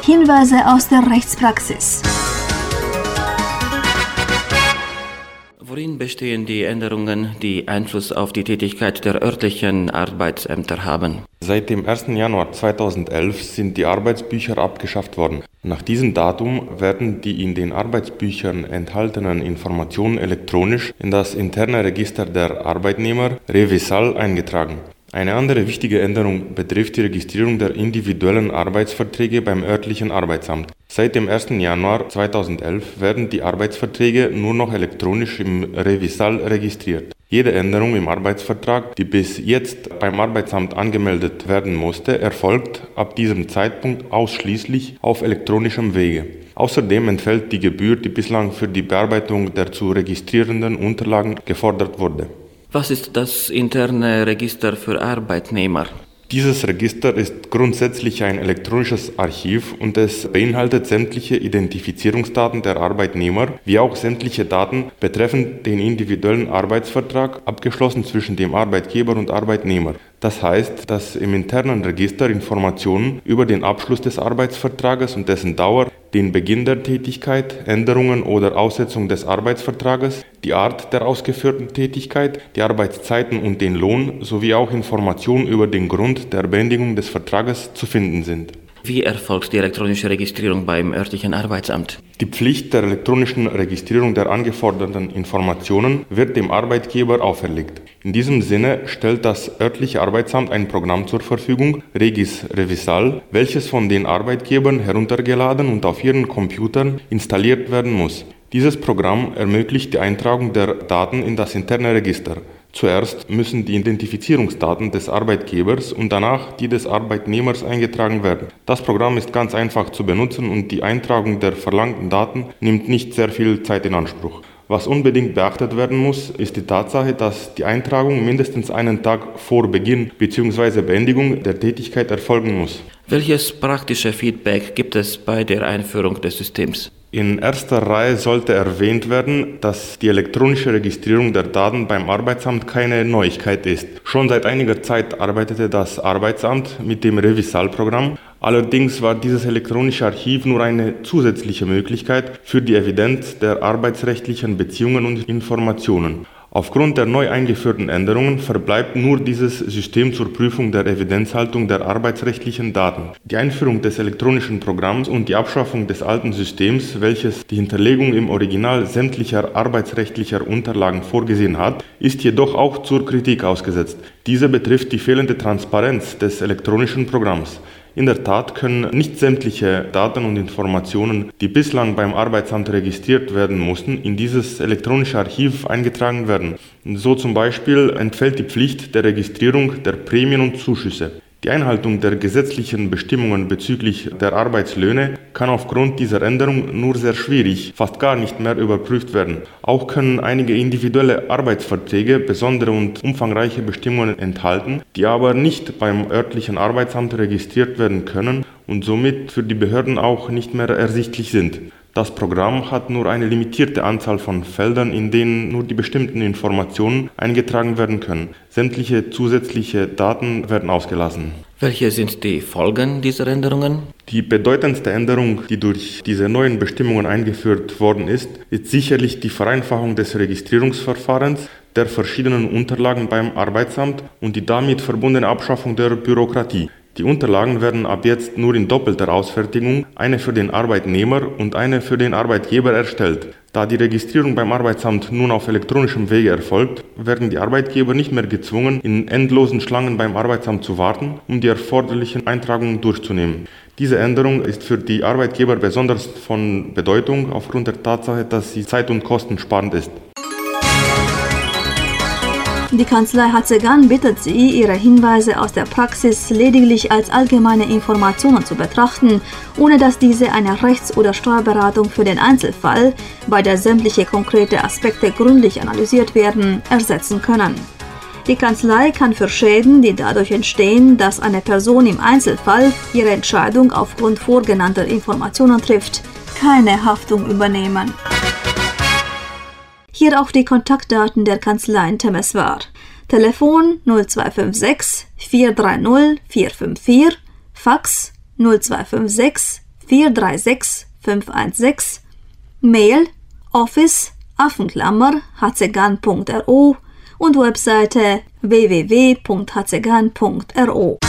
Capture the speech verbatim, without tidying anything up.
Hinweise aus der Rechtspraxis. Worin bestehen die Änderungen, die Einfluss auf die Tätigkeit der örtlichen Arbeitsämter haben? Seit dem ersten Januar zweitausendelf sind die Arbeitsbücher abgeschafft worden. Nach diesem Datum werden die in den Arbeitsbüchern enthaltenen Informationen elektronisch in das interne Register der Arbeitnehmer Revisal eingetragen. Eine andere wichtige Änderung betrifft die Registrierung der individuellen Arbeitsverträge beim örtlichen Arbeitsamt. Seit dem ersten Januar zweitausendelf werden die Arbeitsverträge nur noch elektronisch im Revisal registriert. Jede Änderung im Arbeitsvertrag, die bis jetzt beim Arbeitsamt angemeldet werden musste, erfolgt ab diesem Zeitpunkt ausschließlich auf elektronischem Wege. Außerdem entfällt die Gebühr, die bislang für die Bearbeitung der zu registrierenden Unterlagen gefordert wurde. Was ist das interne Register für Arbeitnehmer? Dieses Register ist grundsätzlich ein elektronisches Archiv und es beinhaltet sämtliche Identifizierungsdaten der Arbeitnehmer, wie auch sämtliche Daten betreffend den individuellen Arbeitsvertrag, abgeschlossen zwischen dem Arbeitgeber und Arbeitnehmer. Das heißt, dass im internen Register Informationen über den Abschluss des Arbeitsvertrages und dessen Dauer, den Beginn der Tätigkeit, Änderungen oder Aussetzung des Arbeitsvertrages, die Art der ausgeführten Tätigkeit, die Arbeitszeiten und den Lohn sowie auch Informationen über den Grund der Beendigung des Vertrages zu finden sind. Wie erfolgt die elektronische Registrierung beim örtlichen Arbeitsamt? Die Pflicht der elektronischen Registrierung der angeforderten Informationen wird dem Arbeitgeber auferlegt. In diesem Sinne stellt das örtliche Arbeitsamt ein Programm zur Verfügung, Regis Revisal, welches von den Arbeitgebern heruntergeladen und auf ihren Computern installiert werden muss. Dieses Programm ermöglicht die Eintragung der Daten in das interne Register. Zuerst müssen die Identifizierungsdaten des Arbeitgebers und danach die des Arbeitnehmers eingetragen werden. Das Programm ist ganz einfach zu benutzen und die Eintragung der verlangten Daten nimmt nicht sehr viel Zeit in Anspruch. Was unbedingt beachtet werden muss, ist die Tatsache, dass die Eintragung mindestens einen Tag vor Beginn bzw. Beendigung der Tätigkeit erfolgen muss. Welches praktische Feedback gibt es bei der Einführung des Systems? In erster Reihe sollte erwähnt werden, dass die elektronische Registrierung der Daten beim Arbeitsamt keine Neuigkeit ist. Schon seit einiger Zeit arbeitete das Arbeitsamt mit dem Revisal-Programm. Allerdings war dieses elektronische Archiv nur eine zusätzliche Möglichkeit für die Evidenz der arbeitsrechtlichen Beziehungen und Informationen. Aufgrund der neu eingeführten Änderungen verbleibt nur dieses System zur Prüfung der Evidenzhaltung der arbeitsrechtlichen Daten. Die Einführung des elektronischen Programms und die Abschaffung des alten Systems, welches die Hinterlegung im Original sämtlicher arbeitsrechtlicher Unterlagen vorgesehen hat, ist jedoch auch zur Kritik ausgesetzt. Diese betrifft die fehlende Transparenz des elektronischen Programms. In der Tat können nicht sämtliche Daten und Informationen, die bislang beim Arbeitsamt registriert werden mussten, in dieses elektronische Archiv eingetragen werden. So zum Beispiel entfällt die Pflicht der Registrierung der Prämien und Zuschüsse. Die Einhaltung der gesetzlichen Bestimmungen bezüglich der Arbeitslöhne kann aufgrund dieser Änderung nur sehr schwierig, fast gar nicht mehr überprüft werden. Auch können einige individuelle Arbeitsverträge besondere und umfangreiche Bestimmungen enthalten, die aber nicht beim örtlichen Arbeitsamt registriert werden können und somit für die Behörden auch nicht mehr ersichtlich sind. Das Programm hat nur eine limitierte Anzahl von Feldern, in denen nur die bestimmten Informationen eingetragen werden können. Sämtliche zusätzliche Daten werden ausgelassen. Welche sind die Folgen dieser Änderungen? Die bedeutendste Änderung, die durch diese neuen Bestimmungen eingeführt worden ist, ist sicherlich die Vereinfachung des Registrierungsverfahrens der verschiedenen Unterlagen beim Arbeitsamt und die damit verbundene Abschaffung der Bürokratie. Die Unterlagen werden ab jetzt nur in doppelter Ausfertigung, eine für den Arbeitnehmer und eine für den Arbeitgeber erstellt. Da die Registrierung beim Arbeitsamt nun auf elektronischem Wege erfolgt, werden die Arbeitgeber nicht mehr gezwungen, in endlosen Schlangen beim Arbeitsamt zu warten, um die erforderlichen Eintragungen durchzunehmen. Diese Änderung ist für die Arbeitgeber besonders von Bedeutung aufgrund der Tatsache, dass sie zeit- und kostensparend ist. Die Kanzlei Hatzegan bittet Sie, Ihre Hinweise aus der Praxis lediglich als allgemeine Informationen zu betrachten, ohne dass diese eine Rechts- oder Steuerberatung für den Einzelfall, bei der sämtliche konkrete Aspekte gründlich analysiert werden, ersetzen können. Die Kanzlei kann für Schäden, die dadurch entstehen, dass eine Person im Einzelfall ihre Entscheidung aufgrund vorgenannter Informationen trifft, keine Haftung übernehmen. Hier auch die Kontaktdaten der Kanzlei in Temeswar. Telefon null zwei fünf sechs vier drei null vier fünf vier, Fax null zwei fünf sechs vier drei sechs fünf eins sechs, Mail office Affenklammer hazegan punkt ro und Webseite w w w punkt hazegan punkt ro.